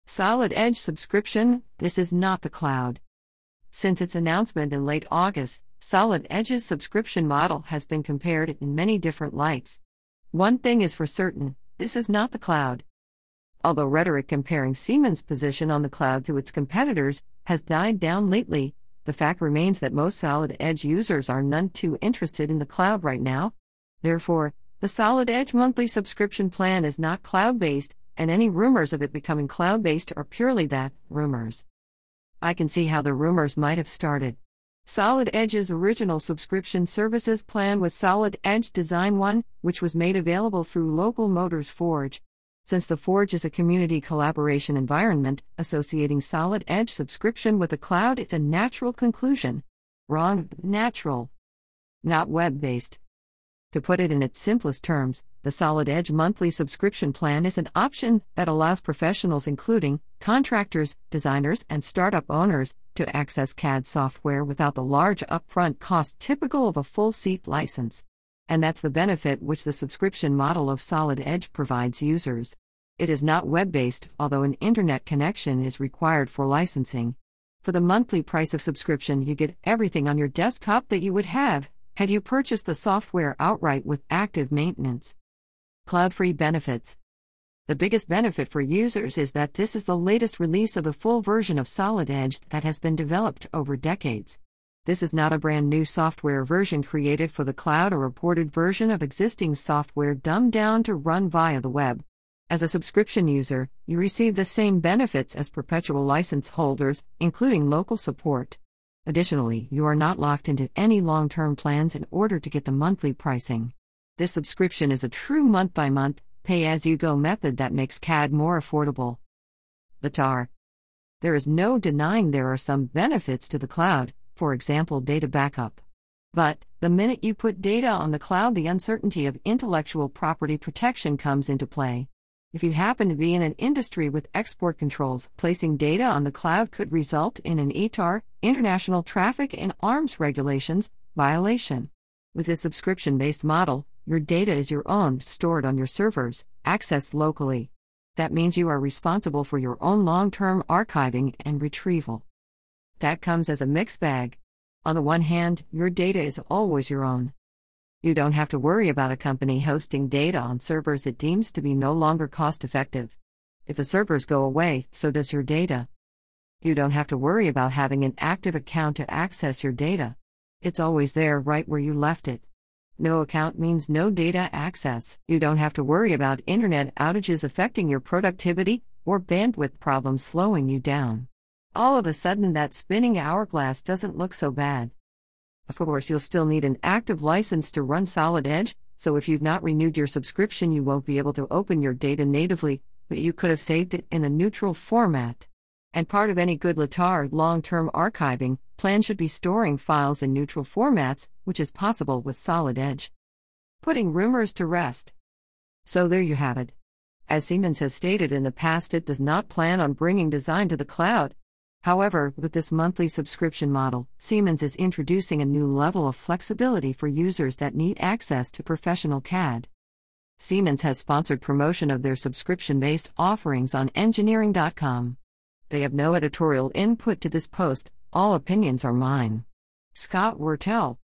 Solid Edge subscription, this is not the cloud. Since its announcement in late August, Solid Edge's subscription model has been compared in many different lights. One thing is for certain, this is not the cloud. Although rhetoric comparing Siemens' position on the cloud to its competitors has died down lately, the fact remains that most Solid Edge users are none too interested in the cloud right now. Therefore, the Solid Edge monthly subscription plan is not cloud-based, and any rumors of it becoming cloud-based are purely that, rumors. I can see how the rumors might have started. Solid Edge's original subscription services plan was Solid Edge Design One, which was made available through Local Motors Forge. Since the Forge is a community collaboration environment, associating Solid Edge subscription with the cloud is a natural conclusion. Wrong, natural. Not web-based. To put it in its simplest terms, the Solid Edge monthly subscription plan is an option that allows professionals including contractors, designers, and startup owners to access CAD software without the large upfront cost typical of a full-seat license. And that's the benefit which the subscription model of Solid Edge provides users. It is not web-based, although an internet connection is required for licensing. For the monthly price of subscription, you get everything on your desktop that you would have had you purchased the software outright with active maintenance. Cloud-free benefits. The biggest benefit for users is that this is the latest release of the full version of Solid Edge that has been developed over decades. This is not a brand new software version created for the cloud or a ported version of existing software dumbed down to run via the web. As a subscription user, you receive the same benefits as perpetual license holders, including local support. Additionally, you are not locked into any long-term plans in order to get the monthly pricing. This subscription is a true month-by-month, pay-as-you-go method that makes CAD more affordable. LiTAR. There is no denying there are some benefits to the cloud, for example data backup. But, the minute you put data on the cloud, the uncertainty of intellectual property protection comes into play. If you happen to be in an industry with export controls, placing data on the cloud could result in an ITAR, International Traffic in Arms Regulations, violation. With this subscription-based model, your data is your own, stored on your servers, accessed locally. That means you are responsible for your own long-term archiving and retrieval. That comes as a mixed bag. On the one hand, your data is always your own. You don't have to worry about a company hosting data on servers it deems to be no longer cost-effective. If the servers go away, so does your data. You don't have to worry about having an active account to access your data. It's always there right where you left it. No account means no data access. You don't have to worry about internet outages affecting your productivity or bandwidth problems slowing you down. All of a sudden that spinning hourglass doesn't look so bad. Of course, you'll still need an active license to run Solid Edge, so if you've not renewed your subscription, you won't be able to open your data natively, but you could have saved it in a neutral format. And part of any good LiTAR long-term archiving plan should be storing files in neutral formats, which is possible with Solid Edge. Putting rumors to rest. So there you have it. As Siemens has stated in the past, it does not plan on bringing design to the cloud. However, with this monthly subscription model, Siemens is introducing a new level of flexibility for users that need access to professional CAD. Siemens has sponsored promotion of their subscription-based offerings on engineering.com. They have no editorial input to this post, all opinions are mine. Scott Wurtele.